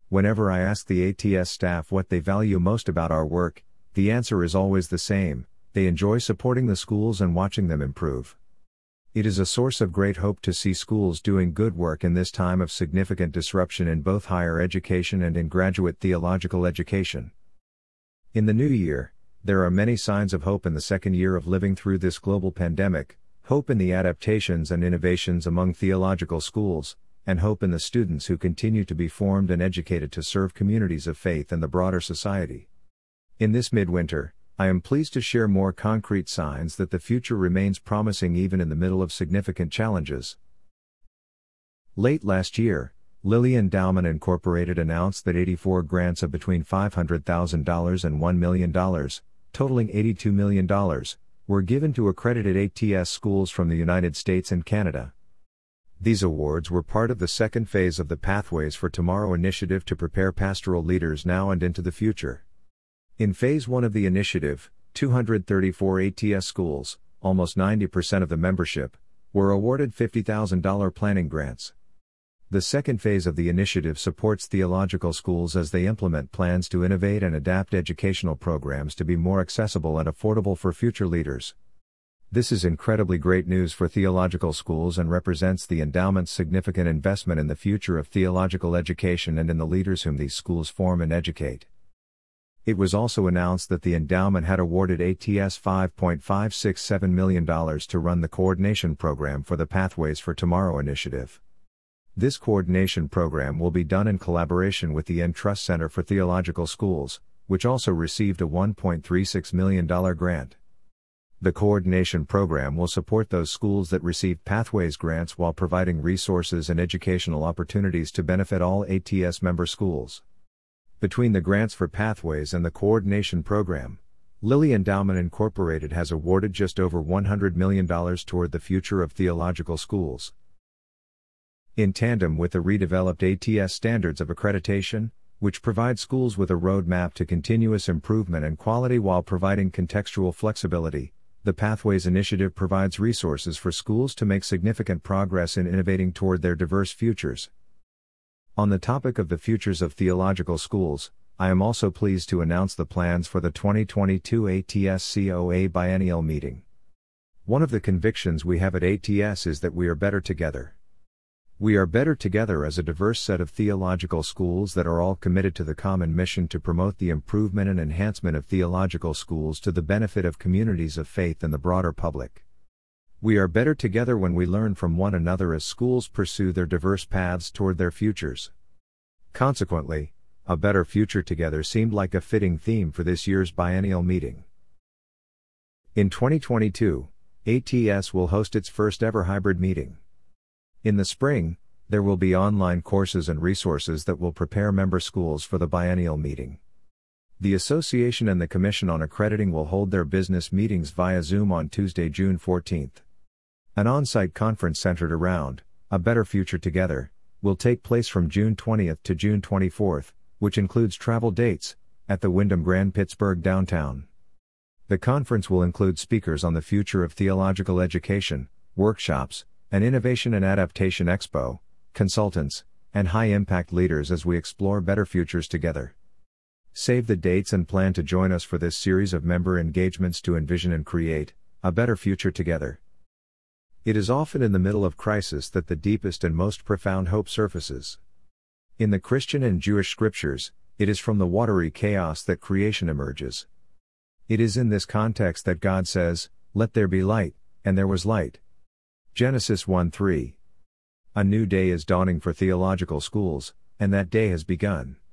Whenever I ask the ATS staff what they value most about our work, the answer is always the same: they enjoy supporting the schools and watching them improve. It is a source of great hope to see schools doing good work in this time of significant disruption in both higher education and in graduate theological education. In the new year, there are many signs of hope in the second year of living through this global pandemic: hope in the adaptations and innovations among theological schools, and hope in the students who continue to be formed and educated to serve communities of faith and the broader society. In this midwinter, I am pleased to share more concrete signs that the future remains promising even in the middle of significant challenges. Late last year, Lilly Endowment Incorporated announced that 84 grants of between $500,000 and $1 million, totaling $82 million, were given to accredited ATS schools from the United States and Canada. These awards were part of the second phase of the Pathways for Tomorrow initiative to prepare pastoral leaders now and into the future. In Phase 1 of the initiative, 234 ATS schools, almost 90% of the membership, were awarded $50,000 planning grants. The second phase of the initiative supports theological schools as they implement plans to innovate and adapt educational programs to be more accessible and affordable for future leaders. This is incredibly great news for theological schools and represents the endowment's significant investment in the future of theological education and in the leaders whom these schools form and educate. It was also announced that the endowment had awarded ATS $5.567 million to run the coordination program for the Pathways for Tomorrow initiative. This coordination program will be done in collaboration with the Entrust Center for Theological Schools, which also received a $1.36 million grant. The coordination program will support those schools that receive Pathways grants while providing resources and educational opportunities to benefit all ATS member schools. Between the grants for Pathways and the coordination program, Lilly Endowment Incorporated has awarded just over $100 million toward the future of theological schools. In tandem with the redeveloped ATS standards of accreditation, which provide schools with a roadmap to continuous improvement and quality while providing contextual flexibility, the Pathways initiative provides resources for schools to make significant progress in innovating toward their diverse futures. On the topic of the futures of theological schools, I am also pleased to announce the plans for the 2022 ATS COA Biennial Meeting. One of the convictions we have at ATS is that we are better together. We are better together as a diverse set of theological schools that are all committed to the common mission to promote the improvement and enhancement of theological schools to the benefit of communities of faith and the broader public. We are better together when we learn from one another as schools pursue their diverse paths toward their futures. Consequently, a better future together seemed like a fitting theme for this year's biennial meeting. In 2022, ATS will host its first ever hybrid meeting. In the spring, there will be online courses and resources that will prepare member schools for the biennial meeting. The Association and the Commission on Accrediting will hold their business meetings via Zoom on Tuesday, June 14th. An on-site conference centered around A Better Future Together will take place from June 20th to June 24th, which includes travel dates, at the Wyndham Grand Pittsburgh downtown. The conference will include speakers on the future of theological education, workshops, an Innovation and Adaptation Expo, consultants, and high-impact leaders as we explore better futures together. Save the dates and plan to join us for this series of member engagements to envision and create a better future together. It is often in the middle of crisis that the deepest and most profound hope surfaces. In the Christian and Jewish scriptures, it is from the watery chaos that creation emerges. It is in this context that God says, "Let there be light," and there was light. Genesis 1:3. A new day is dawning for theological schools, and that day has begun.